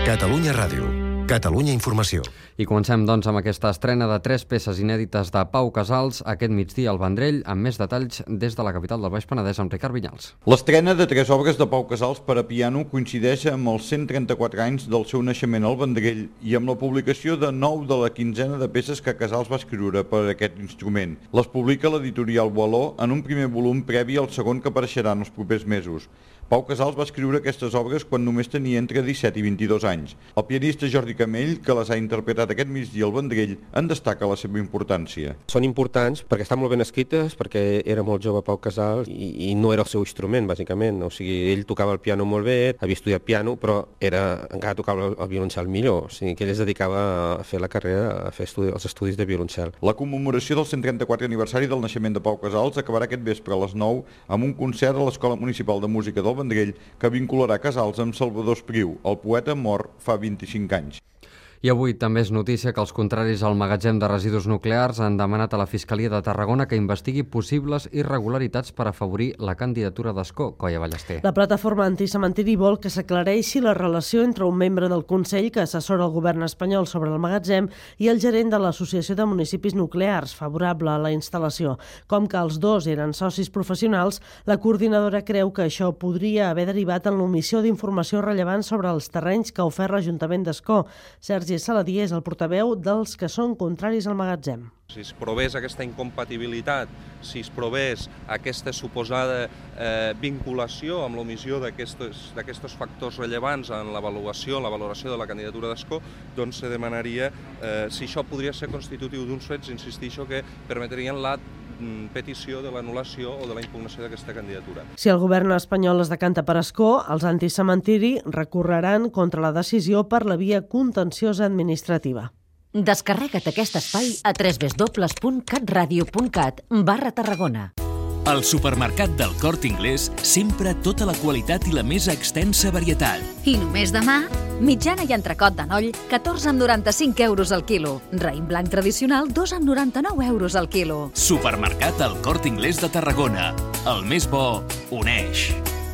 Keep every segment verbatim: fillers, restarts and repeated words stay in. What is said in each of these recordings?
Catalunya Ràdio. Catalunya Informació. I comencem, doncs, amb aquesta estrena de tres peces inèdites de Pau Casals aquest migdia al Vendrell, amb més detalls des de la capital del Baix Penedès, amb Ricard Vinyals. L'estrena de tres obres de Pau Casals per a piano coincideix amb els cent trenta-quatre anys del seu naixement al Vendrell i amb la publicació de nou de la quinzena de peces que Casals va escriure per a aquest instrument. Les publica l'editorial Boaló en un primer volum previ al segon que apareixerà en els propers mesos. Pau Casals va escriure aquestes obres quan només tenia entre disset i vint-i-dos anys. El pianista Jordi Camell, que les ha interpretat aquest migdia al Vendrell, en destaca la seva importància. Són importants perquè estan molt ben escrites, perquè era molt jove Pau Casals i, i no era el seu instrument, bàsicament. O sigui, ell tocava el piano molt bé, havia estudiat piano, però era, encara tocava el violoncel millor. O sigui, que ell es dedicava a fer la carrera, a fer estudi, els estudis de violoncel. La commemoració del cent trenta-quatre aniversari del naixement de Pau Casals acabarà aquest vespre a les nou amb un concert a l'Escola Municipal de Música del Vendrell que vincularà Casals amb Salvador Espriu, el poeta mort fa vint-i-cinc anys. I avui també és notícia que els contraris al magatzem de residus nuclears han demanat a la Fiscalia de Tarragona que investigui possibles irregularitats per afavorir la candidatura d'Escó. Coia Ballester. La plataforma anticementiri vol que s'aclareixi la relació entre un membre del Consell que assessora el govern espanyol sobre el magatzem i el gerent de l'Associació de Municipis Nuclears, favorable a la instal·lació. Com que els dos eren socis professionals, la coordinadora creu que això podria haver derivat en l'omissió d'informació rellevant sobre els terrenys que ofereix l'Ajuntament d'Escó. Sergi Saladí és el portaveu dels que són contraris al magatzem. Si es provés aquesta incompatibilitat, si es provés aquesta suposada eh, vinculació amb l'omissió d'aquests factors rellevants en l'avaluació, en la valoració de la candidatura d'Escó, doncs se demanaria eh, si això podria ser constitutiu d'uns fets, insistixo, que permetrien la petició de l'anul·lació o de la impugnació d'aquesta candidatura. Si el govern espanyol es decanta per Escó, els anticementiri recorreran contra la decisió per la via contenciosa administrativa. Descarrega't aquest espai a w w w punt catradio punt cat barra Tarragona. Al supermercat del Corte Inglés, sempre tota la qualitat i la més extensa varietat. I només demà, mitjana i entrecot de noll, catorze amb noranta-cinc euros al quilo. Raïm blanc tradicional, dos amb noranta-nou euros al quilo. Supermercat El Corte Inglés de Tarragona. El més bo uneix.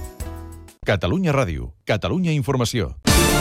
Catalunya Ràdio. Catalunya Informació.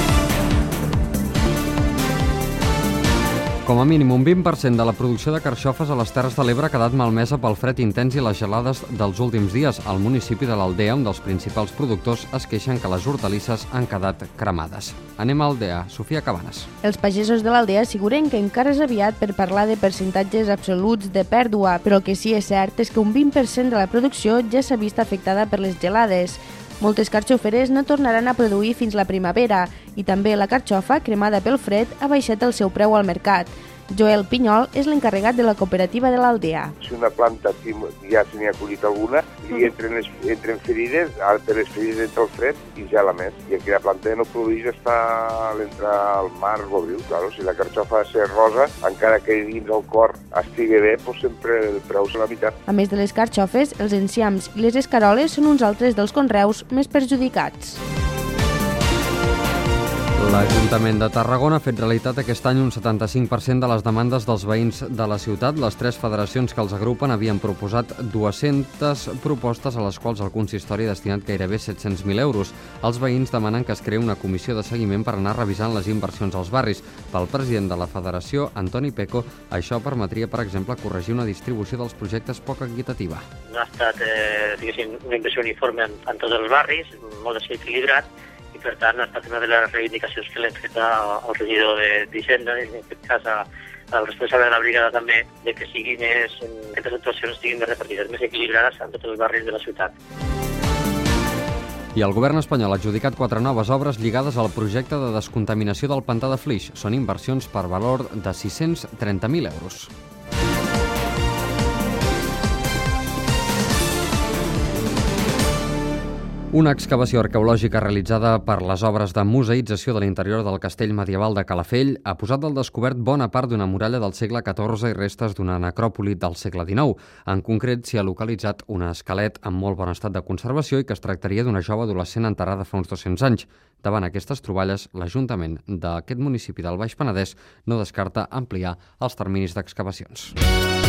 Com a mínim, un vint per cent de la producció de carxofes a les Terres de l'Ebre ha quedat malmesa pel fred intens i les gelades dels últims dies. Al municipi de l'Aldea, un dels principals productors, es queixen que les hortalisses han quedat cremades. Anem a Aldea. Sofia Cabanes. Els pagesos de l'Aldea asseguren que encara és aviat per parlar de percentatges absoluts de pèrdua, però el que sí és cert és que un vint per cent de la producció ja s'ha vist afectada per les gelades. Moltes carxoferes no tornaran a produir fins la primavera i també la carxofa, cremada pel fred, ha baixat el seu preu al mercat. Joel Pinyol és l'encarregat de la cooperativa de l'Aldea. Si una planta ja se n'hi ha collit alguna i entren, entren ferides, per les ferides entra el fred i gela més. I aquella planta no produeix està a l'entrar al mar o abril. Claro, si la carxofa ha de ser rosa, encara que dins el cor estigui bé, doncs sempre el preu és la meitat. A més de les carxofes, els enciams i les escaroles són uns altres dels conreus més perjudicats. L'Ajuntament de Tarragona ha fet realitat aquest any un setanta-cinc per cent de les demandes dels veïns de la ciutat. Les tres federacions que els agrupen havien proposat dues-centes propostes a les quals el consistori ha destinat gairebé set-cents mil euros. Els veïns demanen que es creï una comissió de seguiment per anar revisant les inversions als barris. Pel president de la federació, Antoni Peco, això permetria, per exemple, corregir una distribució dels projectes poc equitativa. No ha estat eh, diguéssim, una inversió uniforme en, en tots els barris, molt desequilibrat, i per tant ha estat una de les reivindicacions que l'hem fet al regidor d'Hisenda, i en aquest cas al responsable de la brigada també, de que sigui més, aquestes actuacions estiguin més repartides, més equilibrades en tots els barris de la ciutat. I el govern espanyol ha adjudicat quatre noves obres lligades al projecte de descontaminació del pantà de Flix. Són inversions per valor de sis-cents trenta mil euros. Una excavació arqueològica realitzada per les obres de museïtzació de l'interior del castell medieval de Calafell ha posat al descobert bona part d'una muralla del segle catorze i restes d'una necròpoli del segle dinou. En concret, s'hi ha localitzat un esquelet en molt bon estat de conservació i que es tractaria d'una jove adolescent enterrada fa uns dos-cents anys. Davant aquestes troballes, l'Ajuntament d'aquest municipi del Baix Penedès no descarta ampliar els terminis d'excavacions.